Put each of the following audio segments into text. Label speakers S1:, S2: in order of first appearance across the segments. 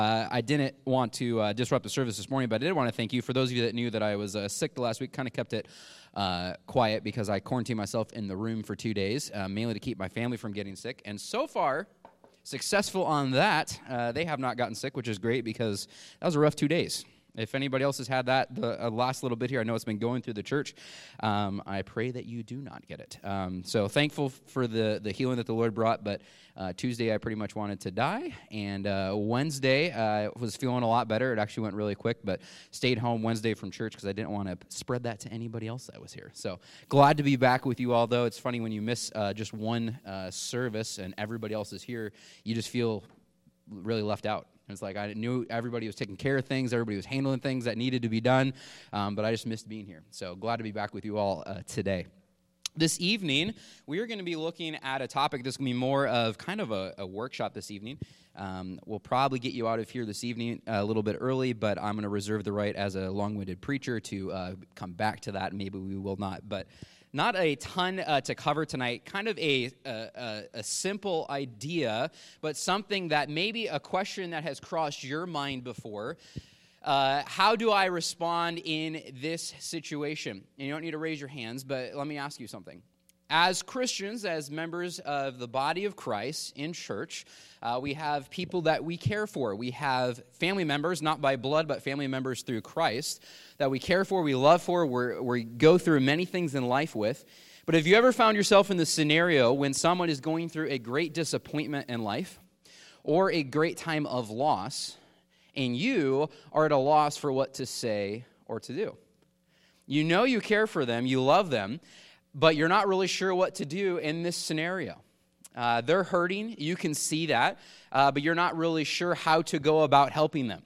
S1: I didn't want to disrupt the service this morning, but I did want to thank you. For those of you that knew that I was sick the last week, kind of kept it quiet because I quarantined myself in the room for 2 days, mainly to keep my family from getting sick. And so far, successful on that. They have not gotten sick, which is great because that was a rough 2 days. If anybody else has had that, the last little bit here, I know it's been going through the church. I pray that you do not get it. So thankful for the healing that the Lord brought, but Tuesday I pretty much wanted to die, and Wednesday I was feeling a lot better. It actually went really quick, but stayed home Wednesday from church because I didn't want to spread that to anybody else that was here. So glad to be back with you all, though. It's funny when you miss just one service and everybody else is here, you just feel really left out. It's like I knew everybody was taking care of things, everybody was handling things that needed to be done, but I just missed being here. So glad to be back with you all today. This evening, we are going to be looking at a topic that's going to be more of kind of a workshop this evening. We'll probably get you out of here this evening a little bit early, but I'm going to reserve the right as a long-winded preacher to come back to that. Maybe we will not, but not a ton to cover tonight, kind of a simple idea, but something that maybe a question that has crossed your mind before. How do I respond in this situation? And you don't need to raise your hands, but let me ask you something. As Christians, as members of the body of Christ in church, we have people that we care for. We have family members, not by blood, but family members through Christ, that we care for, we love for, we go through many things in life with. But have you ever found yourself in the scenario when someone is going through a great disappointment in life or a great time of loss, and you are at a loss for what to say or to do? You know you care for them, you love them, but you're not really sure what to do in this scenario. They're hurting, you can see that, but you're not really sure how to go about helping them.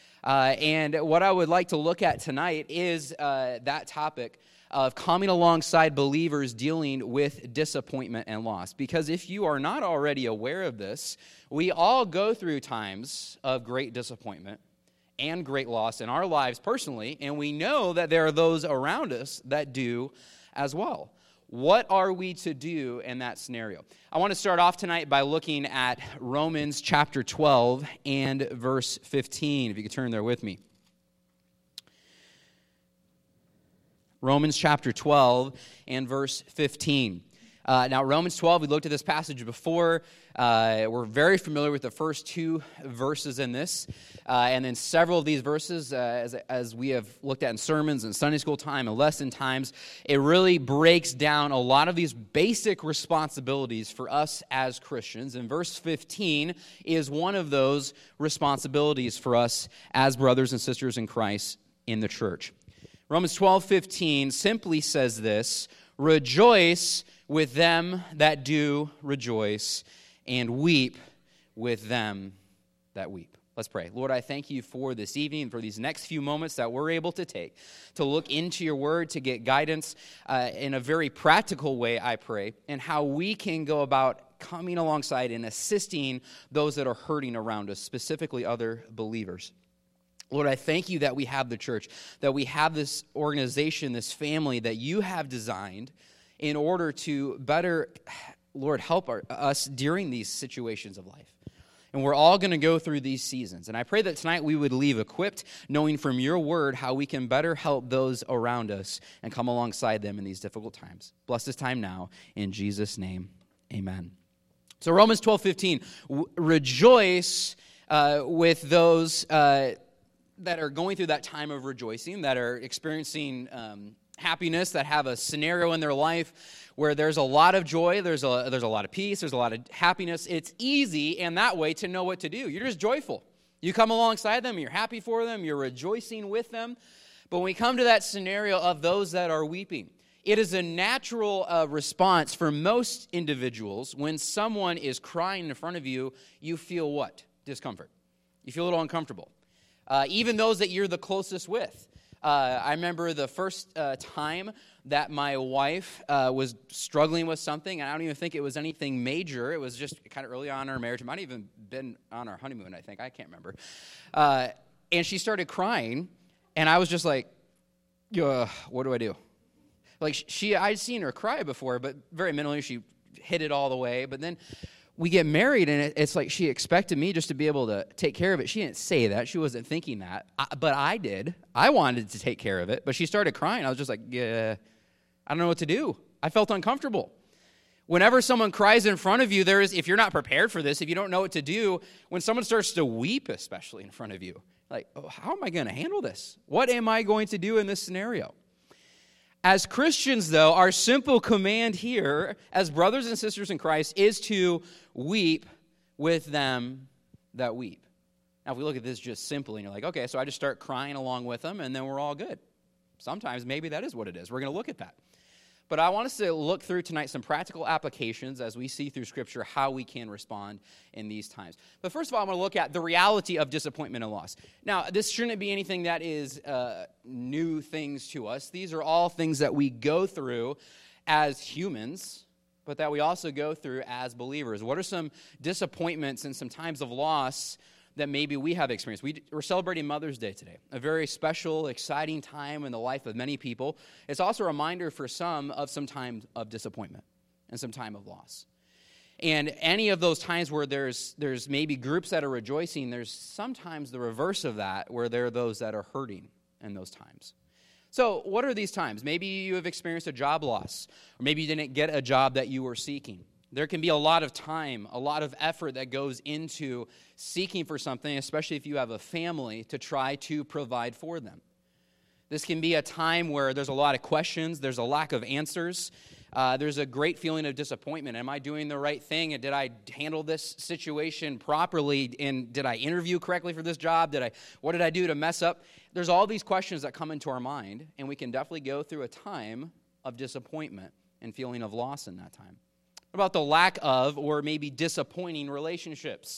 S1: And what I would like to look at tonight is that topic of coming alongside believers dealing with disappointment and loss. Because if you are not already aware of this, we all go through times of great disappointment and great loss in our lives personally, and we know that there are those around us that do as well. What are we to do in that scenario? I want to start off tonight by looking at Romans chapter 12 and verse 15, if you could turn there with me. Romans chapter 12 and verse 15. Now, Romans 12, we looked at this passage before. We're very familiar with the first two verses in this. And then several of these verses, as we have looked at in sermons and Sunday school time and lesson times, it really breaks down a lot of these basic responsibilities for us as Christians. And verse 15 is one of those responsibilities for us as brothers and sisters in Christ in the church. Romans 12:15 simply says this: "Rejoice with them that do rejoice, and weep with them that weep." Let's pray. Lord, I thank you for this evening, for these next few moments that we're able to take to look into your word, to get guidance in a very practical way, I pray, and how we can go about coming alongside and assisting those that are hurting around us, specifically other believers. Lord, I thank you that we have the church, that we have this organization, this family that you have designed in order to better, Lord, help us during these situations of life. And we're all going to go through these seasons. And I pray that tonight we would leave equipped, knowing from your word how we can better help those around us and come alongside them in these difficult times. Bless this time now. In Jesus' name, amen. So Romans 12:15, rejoice with those that are going through that time of rejoicing, that are experiencing happiness, that have a scenario in their life where there's a lot of joy, there's a lot of peace, there's a lot of happiness. It's easy in that way to know what to do. You're just joyful. You come alongside them, you're happy for them, you're rejoicing with them. But when we come to that scenario of those that are weeping, it is a natural response for most individuals. When someone is crying in front of you, you feel what? Discomfort. You feel a little uncomfortable. Even those that you're the closest with. I remember the first time that my wife was struggling with something, and I don't even think it was anything major. It was just kind of early on in our marriage. It might have even been on our honeymoon, I think. I can't remember. And she started crying, and I was just like, what do I do? Like, I'd seen her cry before, but very minimally. She hid it all the way. But then we get married, and it's like she expected me just to be able to take care of it. She didn't say that. She wasn't thinking that. But I did. I wanted to take care of it. But she started crying. I was just like, yeah, I don't know what to do. I felt uncomfortable. Whenever someone cries in front of you, if you're not prepared for this, if you don't know what to do, when someone starts to weep, especially in front of you, like, oh, how am I going to handle this? What am I going to do in this scenario? As Christians, though, our simple command here, as brothers and sisters in Christ, is to weep with them that weep. Now, if we look at this just simply, and you're like, okay, so I just start crying along with them, and then we're all good. Sometimes maybe that is what it is. We're going to look at that. But I want us to look through tonight some practical applications as we see through Scripture how we can respond in these times. But first of all, I'm going to look at the reality of disappointment and loss. Now, this shouldn't be anything that is new things to us. These are all things that we go through as humans, but that we also go through as believers. What are some disappointments and some times of loss that maybe we have experienced? We're celebrating Mother's Day today, a very special, exciting time in the life of many people. It's also a reminder for some time of disappointment and some time of loss. And any of those times where there's maybe groups that are rejoicing, there's sometimes the reverse of that, where there are those that are hurting in those times. So what are these times? Maybe you have experienced a job loss, or maybe you didn't get a job that you were seeking. There can be a lot of time, a lot of effort that goes into seeking for something, especially if you have a family, to try to provide for them. This can be a time where there's a lot of questions, there's a lack of answers, there's a great feeling of disappointment. Am I doing the right thing? And did I handle this situation properly? And did I interview correctly for this job? What did I do to mess up? There's all these questions that come into our mind, and we can definitely go through a time of disappointment and feeling of loss in that time. What about the lack of or maybe disappointing relationships?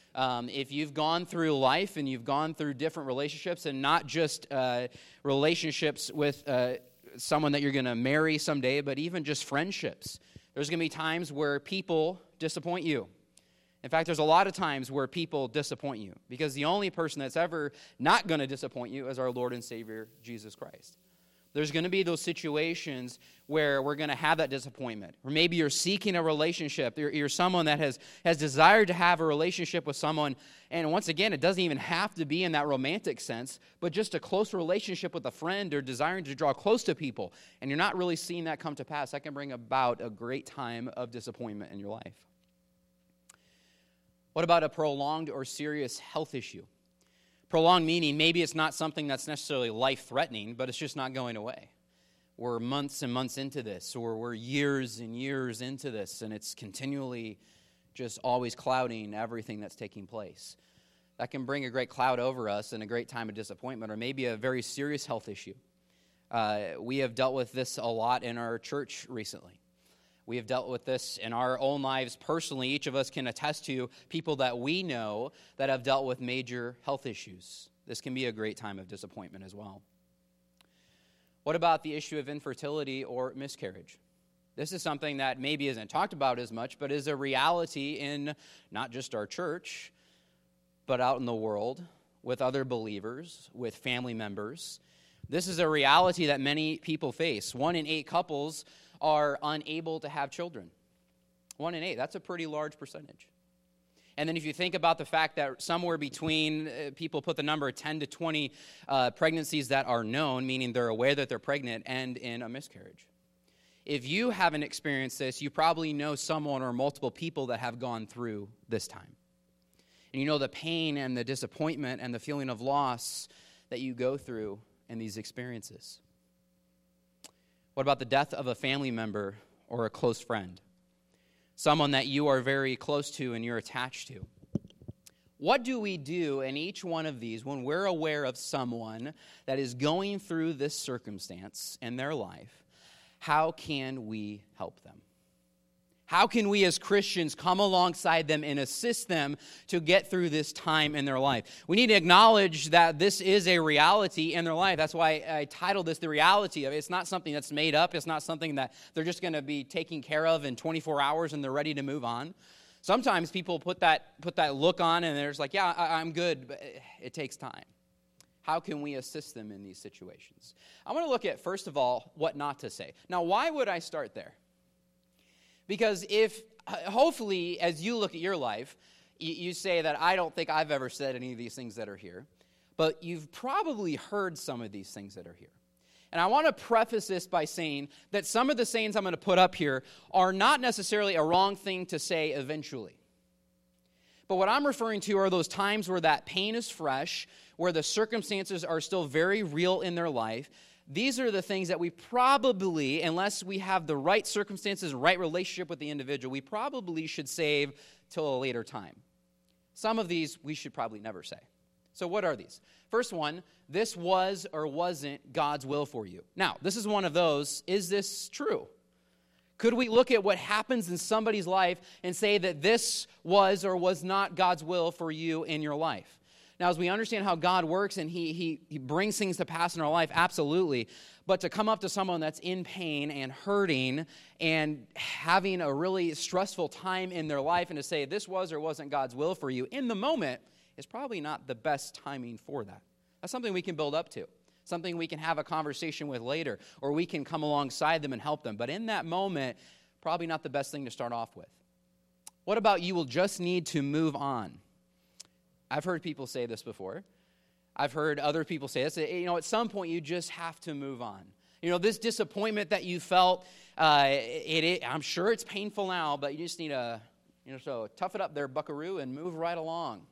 S1: If you've gone through life and you've gone through different relationships, and not just relationships with someone that you're going to marry someday, but even just friendships, there's going to be times where people disappoint you. In fact, there's a lot of times where people disappoint you, because the only person that's ever not going to disappoint you is our Lord and Savior, Jesus Christ. There's going to be those situations where we're going to have that disappointment. Or maybe you're seeking a relationship. You're someone that has desired to have a relationship with someone. And once again, it doesn't even have to be in that romantic sense, but just a close relationship with a friend or desiring to draw close to people. And you're not really seeing that come to pass. That can bring about a great time of disappointment in your life. What about a prolonged or serious health issue? Prolonged meaning maybe it's not something that's necessarily life-threatening, but it's just not going away. We're months and months into this, or we're years and years into this, and it's continually just always clouding everything that's taking place. That can bring a great cloud over us and a great time of disappointment, or maybe a very serious health issue. We have dealt with this a lot in our church recently. We have dealt with this in our own lives personally. Each of us can attest to people that we know that have dealt with major health issues. This can be a great time of disappointment as well. What about the issue of infertility or miscarriage? This is something that maybe isn't talked about as much, but is a reality in not just our church, but out in the world with other believers, with family members. This is a reality that many people face. 1 in 8 couples are unable to have children. 1 in 8, that's a pretty large percentage. And then if you think about the fact that somewhere between, people put the number 10 to 20 pregnancies that are known, meaning they're aware that they're pregnant, end in a miscarriage. If you haven't experienced this, you probably know someone or multiple people that have gone through this time. And you know the pain and the disappointment and the feeling of loss that you go through in these experiences. What about the death of a family member or a close friend? Someone that you are very close to and you're attached to. What do we do in each one of these when we're aware of someone that is going through this circumstance in their life? How can we help them? How can we as Christians come alongside them and assist them to get through this time in their life? We need to acknowledge that this is a reality in their life. That's why I titled this The Reality of It. It's not something that's made up. It's not something that they're just going to be taken care of in 24 hours and they're ready to move on. Sometimes people put that look on and they're just like, yeah, I'm good, but it takes time. How can we assist them in these situations? I want to look at, first of all, what not to say. Now, why would I start there? Because if hopefully, as you look at your life, you say that I don't think I've ever said any of these things that are here, but you've probably heard some of these things that are here. And I want to preface this by saying that some of the sayings I'm going to put up here are not necessarily a wrong thing to say eventually. But what I'm referring to are those times where that pain is fresh, where the circumstances are still very real in their life. These are the things that we probably, unless we have the right circumstances, right relationship with the individual, we probably should save till a later time. Some of these we should probably never say. So what are these? First one, this was or wasn't God's will for you. Now, this is one of those, is this true? Could we look at what happens in somebody's life and say that this was or was not God's will for you in your life? Now, as we understand how God works and he brings things to pass in our life, absolutely. But to come up to someone that's in pain and hurting and having a really stressful time in their life and to say this was or wasn't God's will for you in the moment is probably not the best timing for that. That's something we can build up to. Something we can have a conversation with later, or we can come alongside them and help them. But in that moment, probably not the best thing to start off with. What about you will just need to move on? I've heard people say this before. I've heard other people say this. At some point you just have to move on. This disappointment that you felt, I'm sure it's painful now, but you just need to, so tough it up there, buckaroo, and move right along.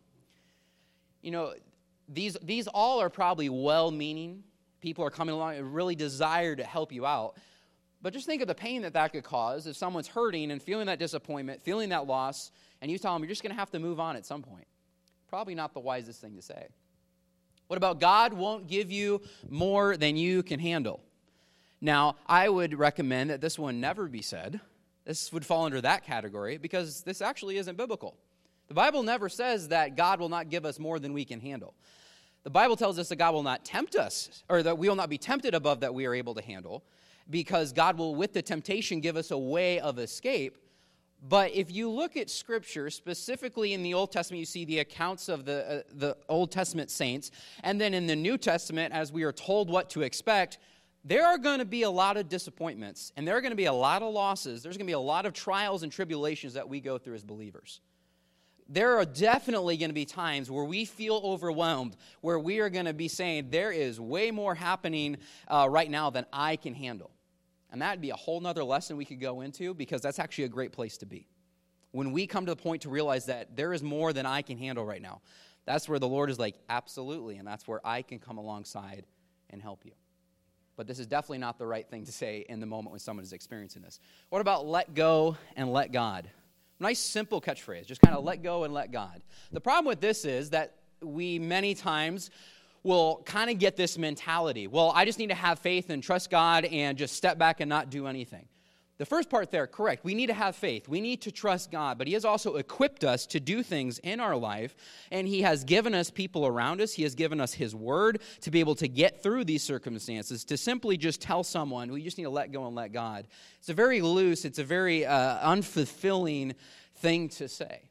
S1: These all are probably well-meaning. People are coming along and really desire to help you out. But just think of the pain that could cause if someone's hurting and feeling that disappointment, feeling that loss, and you tell them you're just going to have to move on at some point. Probably not the wisest thing to say. What about God won't give you more than you can handle? Now, I would recommend that this one never be said. This would fall under that category because this actually isn't biblical. The Bible never says that God will not give us more than we can handle. The Bible tells us that God will not tempt us, or that we will not be tempted above that we are able to handle, because God will, with the temptation, give us a way of escape. But if you look at Scripture, specifically in the Old Testament, you see the accounts of the Old Testament saints, and then in the New Testament, as we are told what to expect, there are going to be a lot of disappointments, and there are going to be a lot of losses. There's going to be a lot of trials and tribulations that we go through as believers. There are definitely going to be times where we feel overwhelmed, where we are going to be saying, there is way more happening right now than I can handle. And that would be a whole nother lesson we could go into, because that's actually a great place to be. When we come to the point to realize that there is more than I can handle right now, that's where the Lord is like, absolutely, and that's where I can come alongside and help you. But this is definitely not the right thing to say in the moment when someone is experiencing this. What about let go and let God? Nice, simple catchphrase. Just kind of let go and let God. The problem with this is that we many times will kind of get this mentality. Well, I just need to have faith and trust God and just step back and not do anything. The first part there, correct. We need to have faith. We need to trust God. But He has also equipped us to do things in our life. And He has given us people around us. He has given us His word to be able to get through these circumstances. To simply just tell someone, we just need to let go and let God. It's a very loose, it's a very unfulfilling thing to say.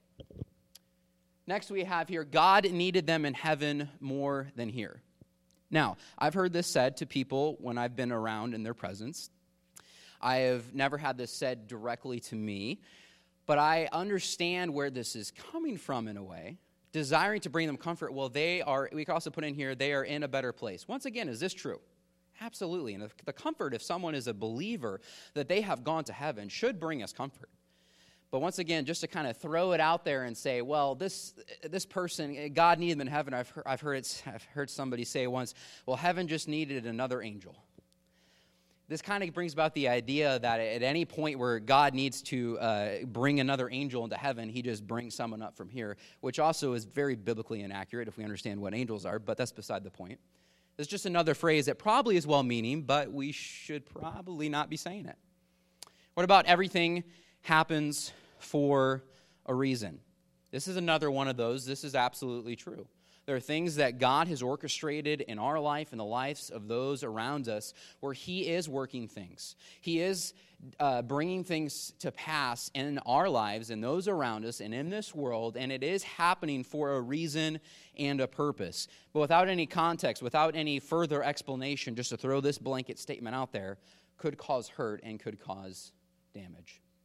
S1: Next we have here, God needed them in heaven more than here. Now, I've heard this said to people when I've been around in their presence. I have never had this said directly to me, but I understand where this is coming from in a way, desiring to bring them comfort. Well, we can also put in here, they are in a better place. Once again, is this true? Absolutely. And the comfort, if someone is a believer, that they have gone to heaven should bring us comfort. But once again, just to kind of throw it out there and say, well, this person, God needed them in heaven. I've heard somebody say once, well, heaven just needed another angel. This kind of brings about the idea that at any point where God needs to bring another angel into heaven, He just brings someone up from here, which also is very biblically inaccurate if we understand what angels are, but that's beside the point. It's just another phrase that probably is well-meaning, but we should probably not be saying it. What about everything happens for a reason? This is another one of those. This is absolutely true. There are things that God has orchestrated in our life and the lives of those around us where He is working things. He is bringing things to pass in our lives and those around us and in this world, and it is happening for a reason and a purpose. But without any context, without any further explanation, just to throw this blanket statement out there, could cause hurt and could cause damage.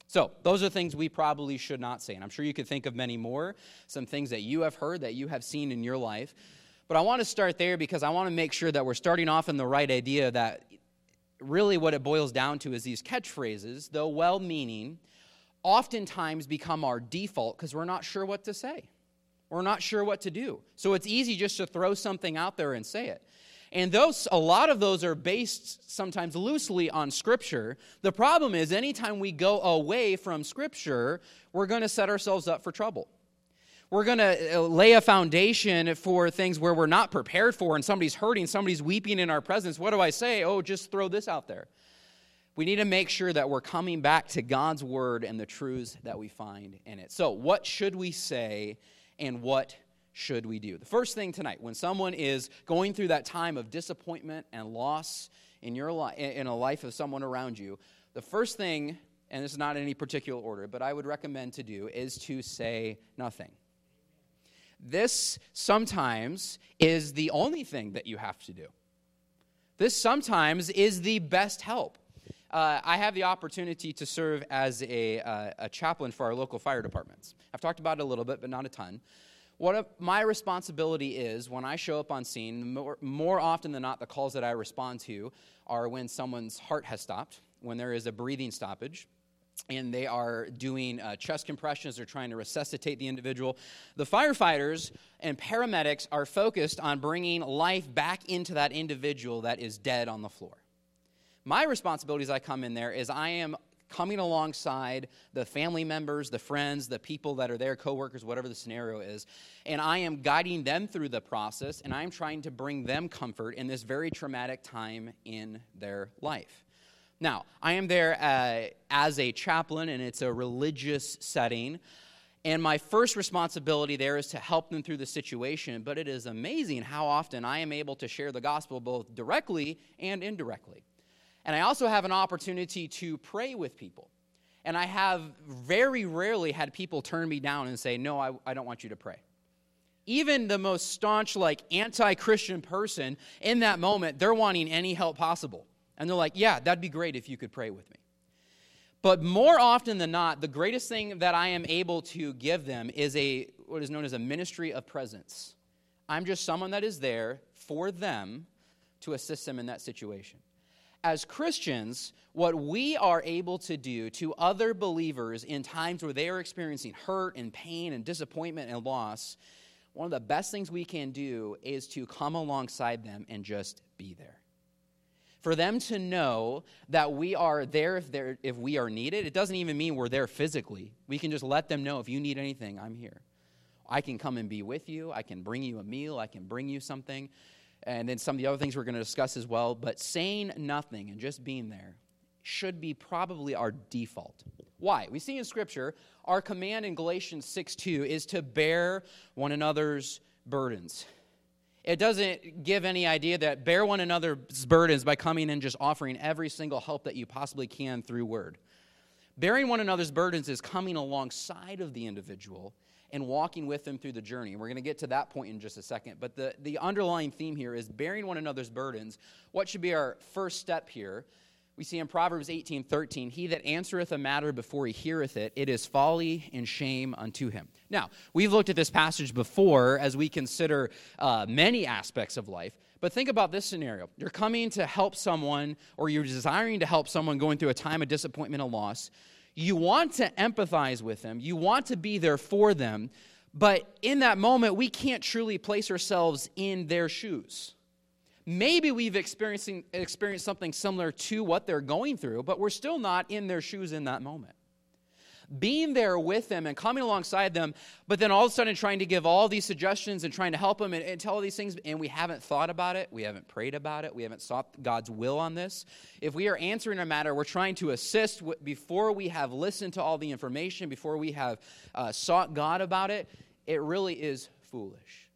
S1: So those are things we probably should not say, and I'm sure you could think of many more, some things that you have heard, that you have seen in your life. But I want to start there because I want to make sure that we're starting off in the right idea, that really what it boils down to is these catchphrases, though well-meaning, oftentimes become our default because we're not sure what to say. We're not sure what to do. So it's easy just to throw something out there and say it. And a lot of those are based sometimes loosely on Scripture. The problem is anytime we go away from Scripture, we're going to set ourselves up for trouble. We're going to lay a foundation for things where we're not prepared for, and somebody's hurting, somebody's weeping in our presence. What do I say? Oh, just throw this out there. We need to make sure that we're coming back to God's Word and the truths that we find in it. So what should we say and what should we do? The first thing tonight, when someone is going through that time of disappointment and loss in your in a life of someone around you, the first thing, and this is not in any particular order, but I would recommend to do, is to say nothing. This sometimes is the only thing that you have to do. This sometimes is the best help. I have the opportunity to serve as a chaplain for our local fire departments. I've talked about it a little bit, but not a ton. What my responsibility is when I show up on scene, more often than not, the calls that I respond to are when someone's heart has stopped, when there is a breathing stoppage, and they are doing chest compressions or trying to resuscitate the individual. The firefighters and paramedics are focused on bringing life back into that individual that is dead on the floor. My responsibility as I come in there is I am coming alongside the family members, the friends, the people that are there, coworkers, whatever the scenario is, and I am guiding them through the process, and I'm trying to bring them comfort in this very traumatic time in their life. Now, I am there as a chaplain, and it's a religious setting, and my first responsibility there is to help them through the situation, but it is amazing how often I am able to share the gospel both directly and indirectly. And I also have an opportunity to pray with people. And I have very rarely had people turn me down and say, no, I don't want you to pray. Even the most staunch, anti-Christian person, in that moment, they're wanting any help possible. And they're like, yeah, that'd be great if you could pray with me. But more often than not, the greatest thing that I am able to give them is what is known as a ministry of presence. I'm just someone that is there for them to assist them in that situation. As Christians, what we are able to do to other believers in times where they are experiencing hurt and pain and disappointment and loss, one of the best things we can do is to come alongside them and just be there. For them to know that we are there if we are needed. It doesn't even mean we're there physically. We can just let them know, if you need anything, I'm here. I can come and be with you. I can bring you a meal. I can bring you something. And then some of the other things we're going to discuss as well. But saying nothing and just being there should be probably our default. Why? We see in Scripture, our command in Galatians 6:2 is to bear one another's burdens. It doesn't give any idea that bear one another's burdens by coming and just offering every single help that you possibly can through word. Bearing one another's burdens is coming alongside of the individual and walking with them through the journey. We're going to get to that point in just a second. But the underlying theme here is bearing one another's burdens. What should be our first step here? We see in Proverbs 18:13, he that answereth a matter before he heareth it, it is folly and shame unto him. Now, we've looked at this passage before as we consider many aspects of life. But think about this scenario. You're coming to help someone, or you're desiring to help someone going through a time of disappointment and loss. You want to empathize with them. You want to be there for them. But in that moment, we can't truly place ourselves in their shoes. Maybe we've experienced something similar to what they're going through, but we're still not in their shoes in that moment. Being there with them and coming alongside them, but then all of a sudden trying to give all these suggestions and trying to help them and tell all these things, and we haven't thought about it, we haven't prayed about it, we haven't sought God's will on this. If we are answering a matter, we're trying to assist before we have listened to all the information, before we have sought God about it, it really is foolish.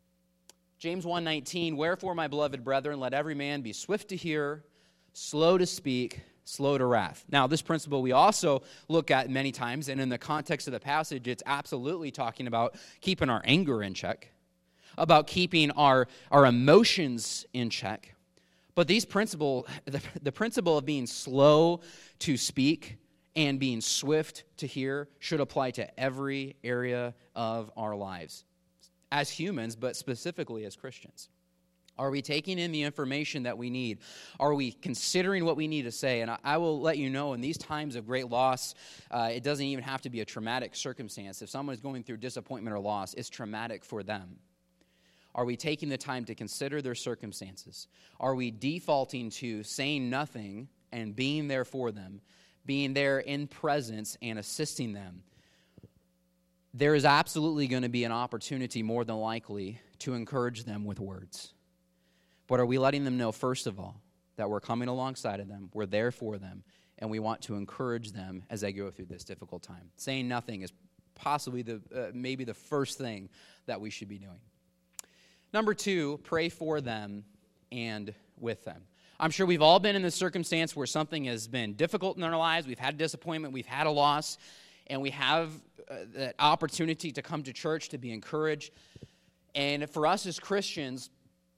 S1: James 1:19, wherefore, my beloved brethren, let every man be swift to hear, slow to speak, slow to wrath. Now, this principle we also look at many times, and in the context of the passage, it's absolutely talking about keeping our anger in check, about keeping our emotions in check. But the principle of being slow to speak and being swift to hear should apply to every area of our lives as humans, but specifically as Christians. Are we taking in the information that we need? Are we considering what we need to say? And I will let you know, in these times of great loss, it doesn't even have to be a traumatic circumstance. If someone is going through disappointment or loss, it's traumatic for them. Are we taking the time to consider their circumstances? Are we defaulting to saying nothing and being there for them, being there in presence and assisting them? There is absolutely going to be an opportunity, more than likely, to encourage them with words. But are we letting them know, first of all, that we're coming alongside of them, we're there for them, and we want to encourage them as they go through this difficult time? Saying nothing is possibly maybe the first thing that we should be doing. Number 2, pray for them and with them. I'm sure we've all been in this circumstance where something has been difficult in our lives. We've had disappointment, we've had a loss, and we have that opportunity to come to church to be encouraged. And for us as Christians,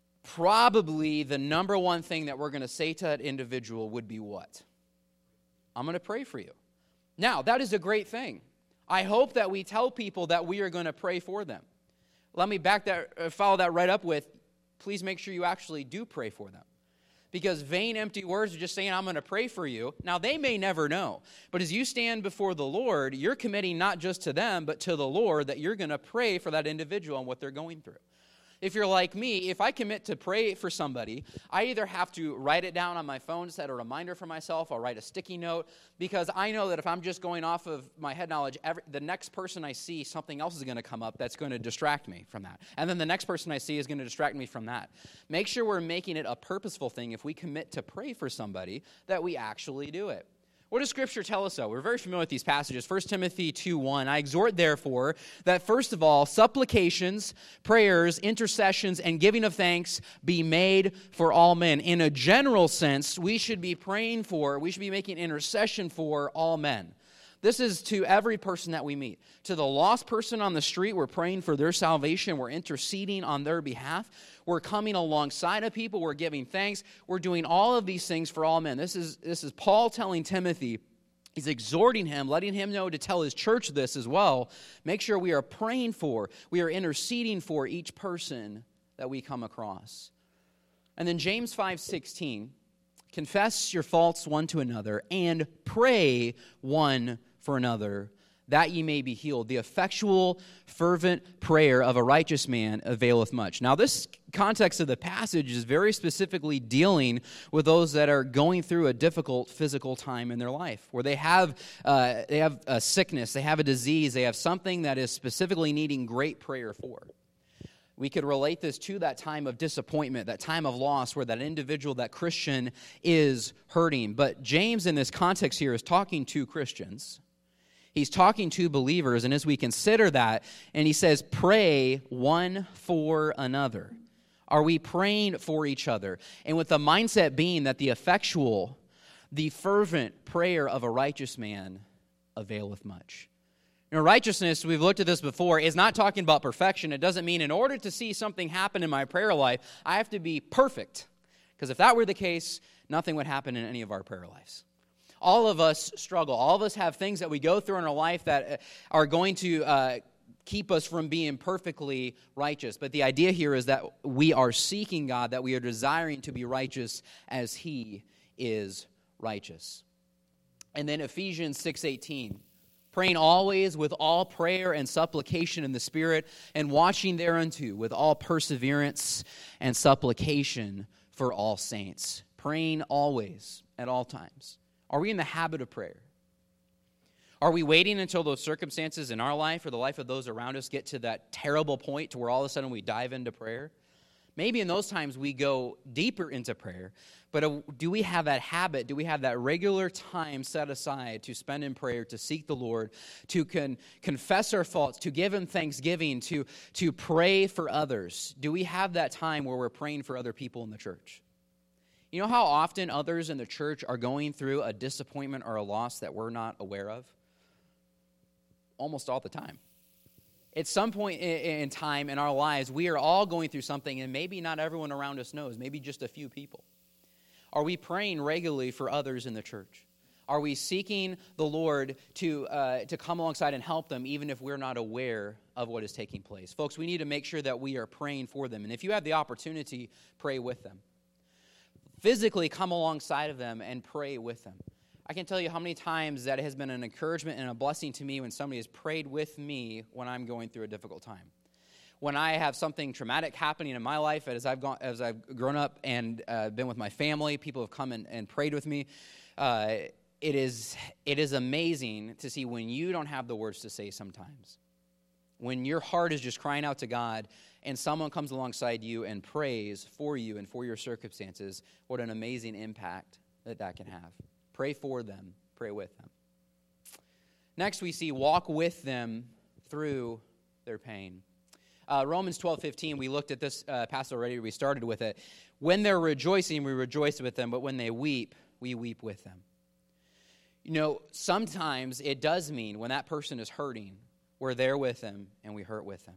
S1: probably the number one thing that we're going to say to that individual would be what? I'm going to pray for you. Now, that is a great thing. I hope that we tell people that we are going to pray for them. Let me follow that right up with, please make sure you actually do pray for them. Because vain, empty words are just saying, I'm going to pray for you. Now, they may never know. But as you stand before the Lord, you're committing not just to them, but to the Lord, that you're going to pray for that individual and what they're going through. If you're like me, if I commit to pray for somebody, I either have to write it down on my phone, set a reminder for myself, I'll write a sticky note, because I know that if I'm just going off of my head knowledge, the next person I see, something else is going to come up that's going to distract me from that. And then the next person I see is going to distract me from that. Make sure we're making it a purposeful thing if we commit to pray for somebody, that we actually do it. What does Scripture tell us, though? We're very familiar with these passages. 1 Timothy 2:1, I exhort, therefore, that first of all, supplications, prayers, intercessions, and giving of thanks be made for all men. In a general sense, we should be making intercession for all men. This is to every person that we meet. To the lost person on the street, we're praying for their salvation. We're interceding on their behalf. We're coming alongside of people. We're giving thanks. We're doing all of these things for all men. This is Paul telling Timothy. He's exhorting him, letting him know to tell his church this as well. Make sure we are praying for, we are interceding for each person that we come across. And then James 5:16, confess your faults one to another and pray one for another, that ye may be healed. The effectual, fervent prayer of a righteous man availeth much. Now, this context of the passage is very specifically dealing with those that are going through a difficult physical time in their life, where they have a sickness, they have a disease, they have something that is specifically needing great prayer for. We could relate this to that time of disappointment, that time of loss where that individual, that Christian, is hurting. But James, in this context here, is talking to Christians. He's talking to believers, and as we consider that, and he says, pray one for another. Are we praying for each other? And with the mindset being that the effectual, the fervent prayer of a righteous man availeth much. You know, righteousness, we've looked at this before, is not talking about perfection. It doesn't mean in order to see something happen in my prayer life, I have to be perfect. Because if that were the case, nothing would happen in any of our prayer lives. All of us struggle. All of us have things that we go through in our life that are going to keep us from being perfectly righteous. But the idea here is that we are seeking God, that we are desiring to be righteous as He is righteous. And then Ephesians 6:18. Praying always with all prayer and supplication in the Spirit, and watching thereunto with all perseverance and supplication for all saints. Praying always, at all times. Are we in the habit of prayer? Are we waiting until those circumstances in our life or the life of those around us get to that terrible point to where all of a sudden we dive into prayer? Maybe in those times we go deeper into prayer, but do we have that habit? Do we have that regular time set aside to spend in prayer, to seek the Lord, to confess our faults, to give Him thanksgiving, to pray for others? Do we have that time where we're praying for other people in the church? You know how often others in the church are going through a disappointment or a loss that we're not aware of? Almost all the time. At some point in time in our lives, we are all going through something, and maybe not everyone around us knows, maybe just a few people. Are we praying regularly for others in the church? Are we seeking the Lord to come alongside and help them even if we're not aware of what is taking place? Folks, we need to make sure that we are praying for them. And if you have the opportunity, pray with them. Physically come alongside of them and pray with them. I can tell you how many times that has been an encouragement and a blessing to me when somebody has prayed with me when I'm going through a difficult time. When I have something traumatic happening in my life, as I've grown up and been with my family, people have come and prayed with me. It is amazing to see when you don't have the words to say sometimes. When your heart is just crying out to God and someone comes alongside you and prays for you and for your circumstances, what an amazing impact that can have. Pray for them. Pray with them. Next, we see walk with them through their pain. Romans 12:15, we looked at this passage already. We started with it. When they're rejoicing, we rejoice with them, but when they weep, we weep with them. You know, sometimes it does mean when that person is hurting, we're there with them and we hurt with them.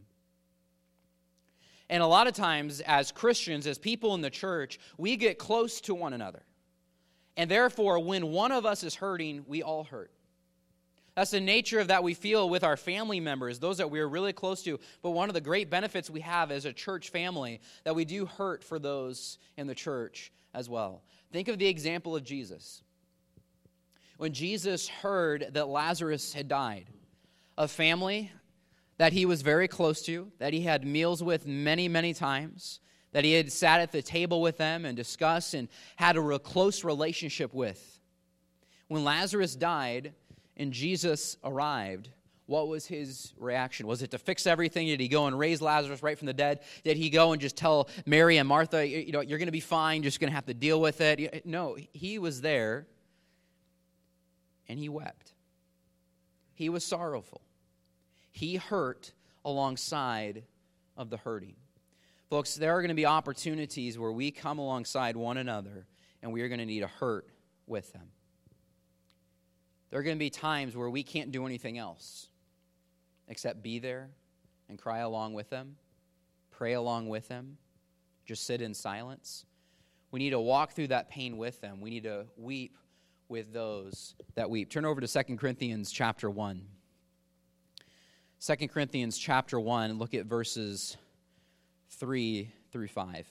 S1: And a lot of times as Christians, as people in the church, we get close to one another. And therefore, when one of us is hurting, we all hurt. That's the nature of that we feel with our family members, those that we're really close to. But one of the great benefits we have as a church family, that we do hurt for those in the church as well. Think of the example of Jesus. When Jesus heard that Lazarus had died, a family that he was very close to, that he had meals with many, many times, that he had sat at the table with them and discussed and had a close relationship with. When Lazarus died and Jesus arrived, what was his reaction? Was it to fix everything? Did he go and raise Lazarus right from the dead? Did he go and just tell Mary and Martha, you know, you're going to be fine, just going to have to deal with it? No, he was there and he wept. He was sorrowful. He hurt alongside of the hurting. Folks, there are going to be opportunities where we come alongside one another and we are going to need to hurt with them. There are going to be times where we can't do anything else except be there and cry along with them, pray along with them, just sit in silence. We need to walk through that pain with them. We need to weep with those that weep. Turn over to 2 Corinthians chapter 1. 2 Corinthians chapter 1, look at verses 3 through 5.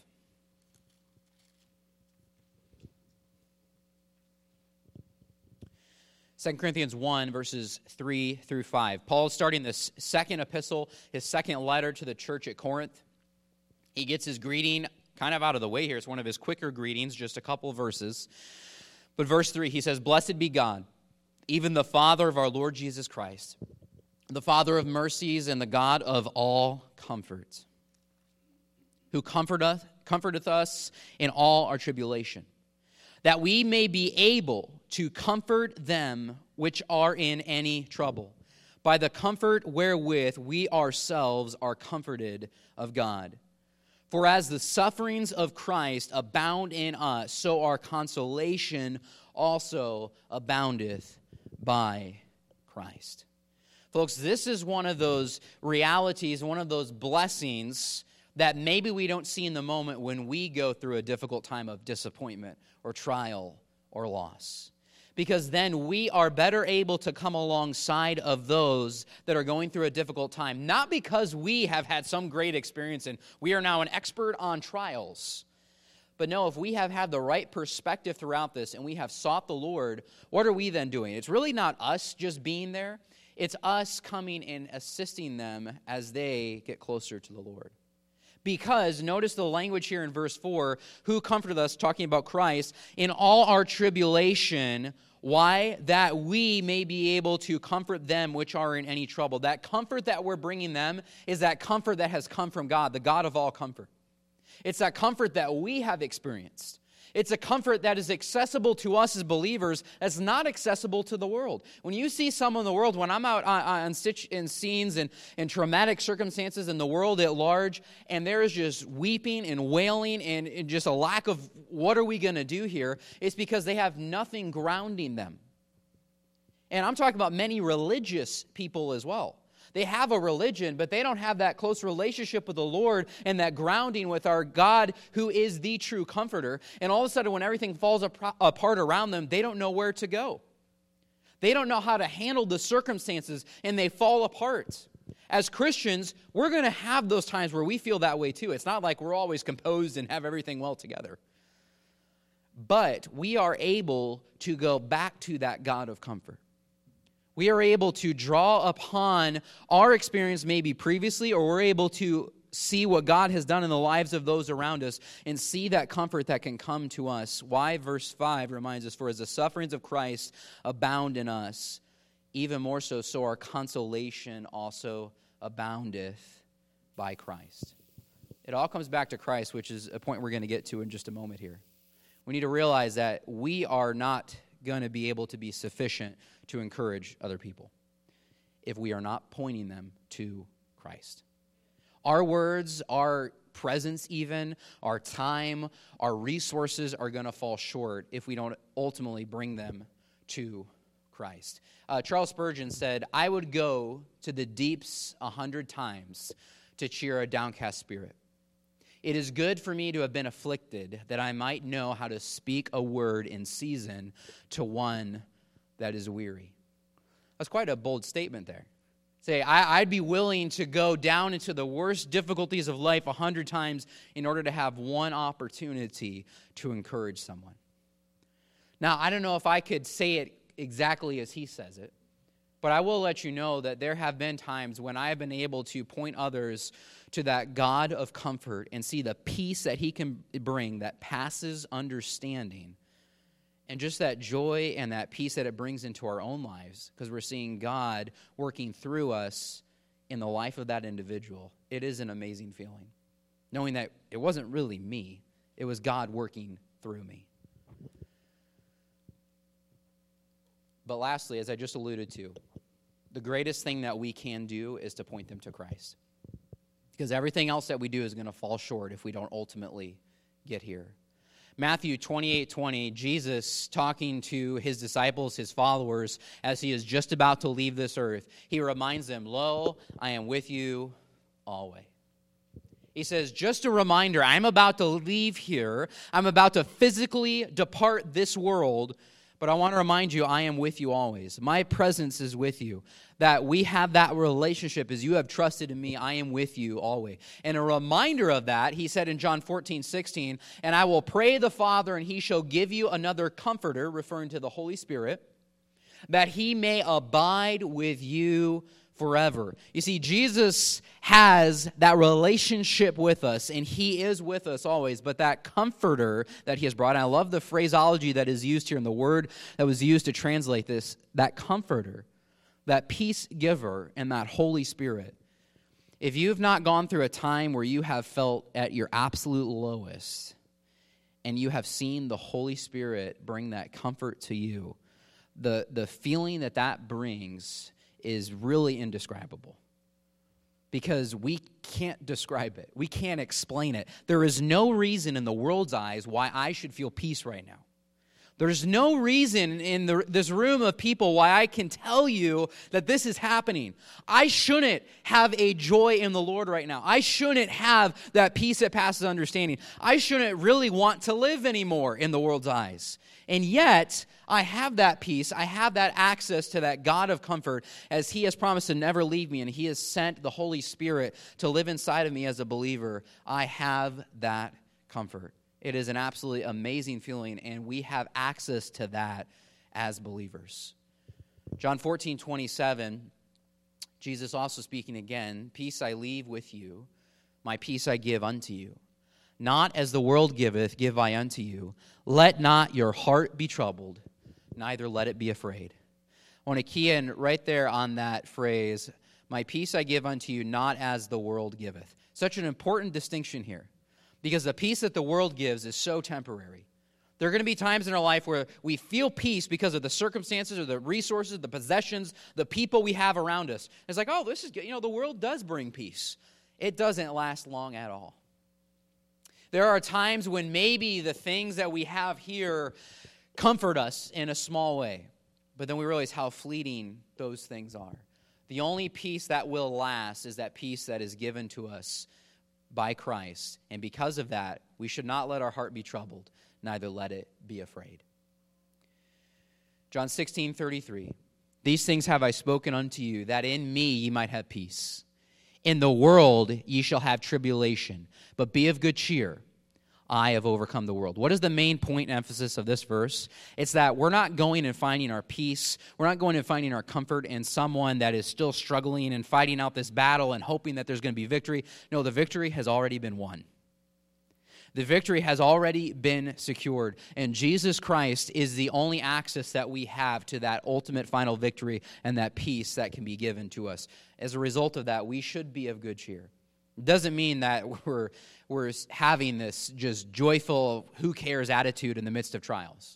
S1: Second Corinthians 1, verses 3 through 5. Paul is starting this second epistle, his second letter to the church at Corinth. He gets his greeting kind of out of the way here. It's one of his quicker greetings, just a couple of verses. But verse 3, he says, "Blessed be God, even the Father of our Lord Jesus Christ, the Father of mercies and the God of all comfort, who comforteth us in all our tribulation, that we may be able to comfort them which are in any trouble, by the comfort wherewith we ourselves are comforted of God. For as the sufferings of Christ abound in us, so our consolation also aboundeth by Christ." Folks, this is one of those realities, one of those blessings that maybe we don't see in the moment when we go through a difficult time of disappointment or trial or loss. Because then we are better able to come alongside of those that are going through a difficult time. Not because we have had some great experience and we are now an expert on trials. But no, if we have had the right perspective throughout this and we have sought the Lord, what are we then doing? It's really not us just being there. It's us coming and assisting them as they get closer to the Lord. Because, notice the language here in verse 4, who comforted us, talking about Christ, in all our tribulation. Why? That we may be able to comfort them which are in any trouble. That comfort that we're bringing them is that comfort that has come from God, the God of all comfort. It's that comfort that we have experienced. It's a comfort that is accessible to us as believers that's not accessible to the world. When you see someone in the world, when I'm out in scenes and traumatic circumstances in the world at large, and there is just weeping and wailing and just a lack of what are we going to do here, it's because they have nothing grounding them. And I'm talking about many religious people as well. They have a religion, but they don't have that close relationship with the Lord and that grounding with our God who is the true comforter. And all of a sudden, when everything falls apart around them, they don't know where to go. They don't know how to handle the circumstances, and they fall apart. As Christians, we're going to have those times where we feel that way too. It's not like we're always composed and have everything well together. But we are able to go back to that God of comfort. We are able to draw upon our experience maybe previously, or we're able to see what God has done in the lives of those around us and see that comfort that can come to us. Why? Verse 5 reminds us, for as the sufferings of Christ abound in us, even more so our consolation also aboundeth by Christ. It all comes back to Christ, which is a point we're going to get to in just a moment here. We need to realize that we are not going to be able to be sufficient to encourage other people if we are not pointing them to Christ. Our words, our presence even, our time, our resources are going to fall short if we don't ultimately bring them to Christ. Charles Spurgeon said, "I would go to the deeps 100 times to cheer a downcast spirit. It is good for me to have been afflicted, that I might know how to speak a word in season to one that is weary." That's quite a bold statement there. Say, I'd be willing to go down into the worst difficulties of life 100 times in order to have one opportunity to encourage someone. Now, I don't know if I could say it exactly as he says it, but I will let you know that there have been times when I have been able to point others to that God of comfort and see the peace that he can bring that passes understanding, and just that joy and that peace that it brings into our own lives because we're seeing God working through us in the life of that individual. It is an amazing feeling, knowing that it wasn't really me, it was God working through me. But lastly, as I just alluded to, the greatest thing that we can do is to point them to Christ. Because everything else that we do is going to fall short if we don't ultimately get here. Matthew 28:20, Jesus talking to his disciples, his followers, as he is just about to leave this earth, he reminds them, "Lo, I am with you always." He says, just a reminder, I'm about to leave here. I'm about to physically depart this world, but I want to remind you, I am with you always. My presence is with you. That we have that relationship as you have trusted in me, I am with you always. And a reminder of that, he said in John 14:16, "And I will pray the Father, and he shall give you another comforter," referring to the Holy Spirit, "that he may abide with you forever." You see, Jesus has that relationship with us, and he is with us always, but that comforter that he has brought, and I love the phraseology that is used here in the word that was used to translate this, that comforter, that peace giver, and that Holy Spirit. If you've not gone through a time where you have felt at your absolute lowest, and you have seen the Holy Spirit bring that comfort to you, the feeling that brings is really indescribable. Because we can't describe it. We can't explain it. There is no reason in the world's eyes why I should feel peace right now. There's no reason in this room of people why I can tell you that this is happening. I shouldn't have a joy in the Lord right now. I shouldn't have that peace that passes understanding. I shouldn't really want to live anymore in the world's eyes. And yet, I have that peace. I have that access to that God of comfort as he has promised to never leave me, and he has sent the Holy Spirit to live inside of me as a believer. I have that comfort. It is an absolutely amazing feeling, and we have access to that as believers. John 14:27, Jesus also speaking again, "Peace I leave with you, my peace I give unto you. Not as the world giveth, give I unto you. Let not your heart be troubled, neither let it be afraid." I want to key in right there on that phrase, "My peace I give unto you, not as the world giveth." Such an important distinction here. Because the peace that the world gives is so temporary. There are going to be times in our life where we feel peace because of the circumstances or the resources, the possessions, the people we have around us. It's like, oh, this is good. The world does bring peace. It doesn't last long at all. There are times when maybe the things that we have here comfort us in a small way, but then we realize how fleeting those things are. The only peace that will last is that peace that is given to us by Christ. And because of that, we should not let our heart be troubled, neither let it be afraid. John 16:33, These things have I spoken unto you, that in me ye might have peace. In the world ye shall have tribulation, but be of good cheer. I have overcome the world. What is the main point and emphasis of this verse? It's that we're not going and finding our peace. We're not going and finding our comfort in someone that is still struggling and fighting out this battle and hoping that there's going to be victory. No, the victory has already been won. The victory has already been secured, and Jesus Christ is the only access that we have to that ultimate final victory and that peace that can be given to us. As a result of that, we should be of good cheer. It doesn't mean that we're having this just joyful, who cares attitude in the midst of trials.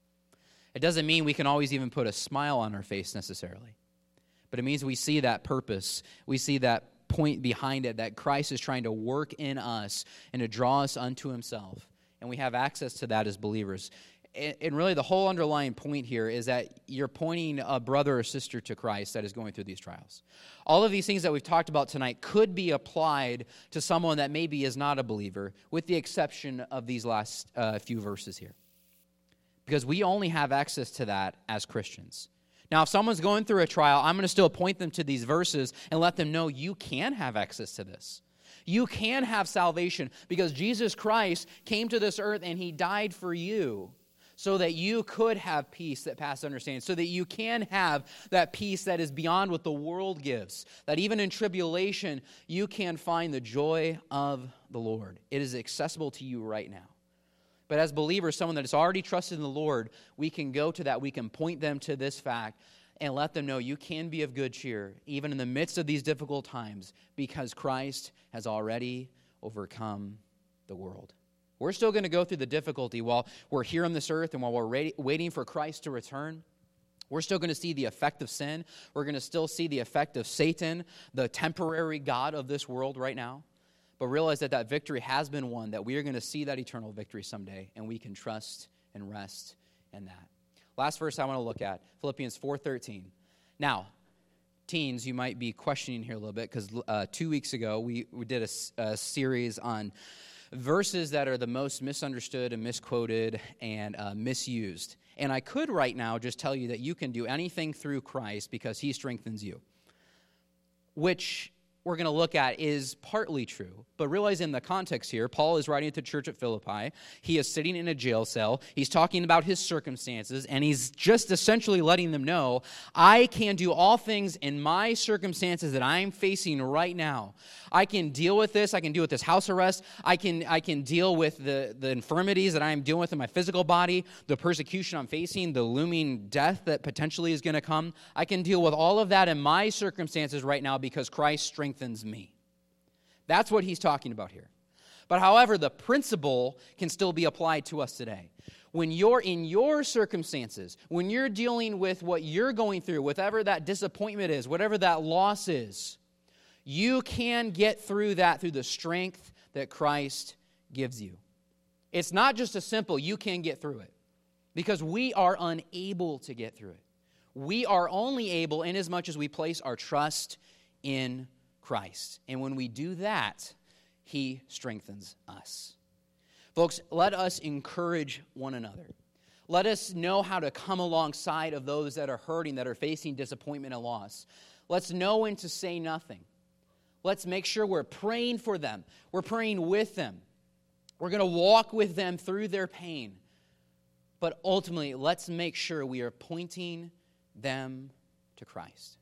S1: It doesn't mean we can always even put a smile on our face necessarily. But it means we see that purpose. We see that point behind it, that Christ is trying to work in us and to draw us unto himself. And we have access to that as believers. And really the whole underlying point here is that you're pointing a brother or sister to Christ that is going through these trials. All of these things that we've talked about tonight could be applied to someone that maybe is not a believer, with the exception of these last few verses here. Because we only have access to that as Christians. Now, if someone's going through a trial, I'm going to still point them to these verses and let them know you can have access to this. You can have salvation because Jesus Christ came to this earth and he died for you so that you could have peace that passes understanding, so that you can have that peace that is beyond what the world gives, that even in tribulation, you can find the joy of the Lord. It is accessible to you right now. But as believers, someone that has already trusted in the Lord, we can go to that. We can point them to this fact and let them know you can be of good cheer, even in the midst of these difficult times, because Christ has already overcome the world. We're still going to go through the difficulty while we're here on this earth and while we're waiting for Christ to return. We're still going to see the effect of sin. We're going to still see the effect of Satan, the temporary god of this world right now. But realize that that victory has been won, that we are going to see that eternal victory someday, and we can trust and rest in that. Last verse I want to look at, Philippians 4:13. Now, teens, you might be questioning here a little bit, because 2 weeks ago we did a series on verses that are the most misunderstood and misquoted and misused. And I could right now just tell you that you can do anything through Christ because he strengthens you, which we're going to look at is partly true. But realize in the context here, Paul is writing to the church at Philippi. He is sitting in a jail cell. He's talking about his circumstances, and he's just essentially letting them know, I can do all things in my circumstances that I'm facing right now. I can deal with this. I can deal with this house arrest. I can deal with the infirmities that I'm dealing with in my physical body, the persecution I'm facing, the looming death that potentially is going to come. I can deal with all of that in my circumstances right now because Christ strengthens me. That's what he's talking about here. But however, the principle can still be applied to us today. When you're in your circumstances, when you're dealing with what you're going through, whatever that disappointment is, whatever that loss is, you can get through that through the strength that Christ gives you. It's not just a simple, you can get through it, because we are unable to get through it. We are only able inasmuch as we place our trust in Christ. And when we do that, he strengthens us. Folks, let us encourage one another. Let us know how to come alongside of those that are hurting, that are facing disappointment and loss. Let's know when to say nothing. Let's make sure we're praying for them. We're praying with them. We're going to walk with them through their pain. But ultimately, let's make sure we are pointing them to Christ.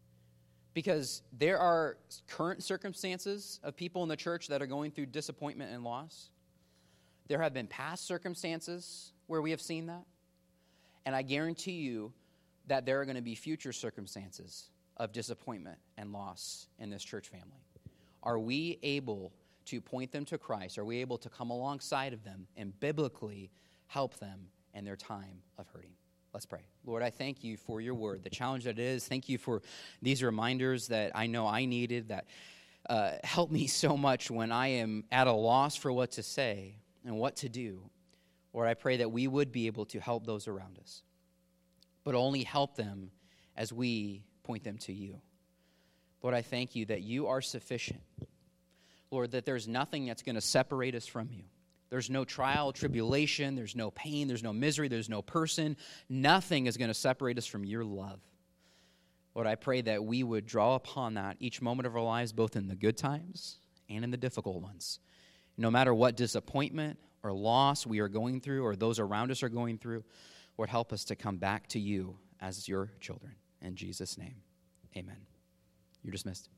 S1: Because there are current circumstances of people in the church that are going through disappointment and loss. There have been past circumstances where we have seen that. And I guarantee you that there are going to be future circumstances of disappointment and loss in this church family. Are we able to point them to Christ? Are we able to come alongside of them and biblically help them in their time of hurting? Let's pray. Lord, I thank you for your word, the challenge that it is. Thank you for these reminders that I know I needed, that help me so much when I am at a loss for what to say and what to do. Lord, I pray that we would be able to help those around us, but only help them as we point them to you. Lord, I thank you that you are sufficient. Lord, that there's nothing that's going to separate us from you. There's no trial, tribulation, there's no pain, there's no misery, there's no person. Nothing is going to separate us from your love. Lord, I pray that we would draw upon that each moment of our lives, both in the good times and in the difficult ones. No matter what disappointment or loss we are going through or those around us are going through, Lord, help us to come back to you as your children. In Jesus' name, amen. You're dismissed.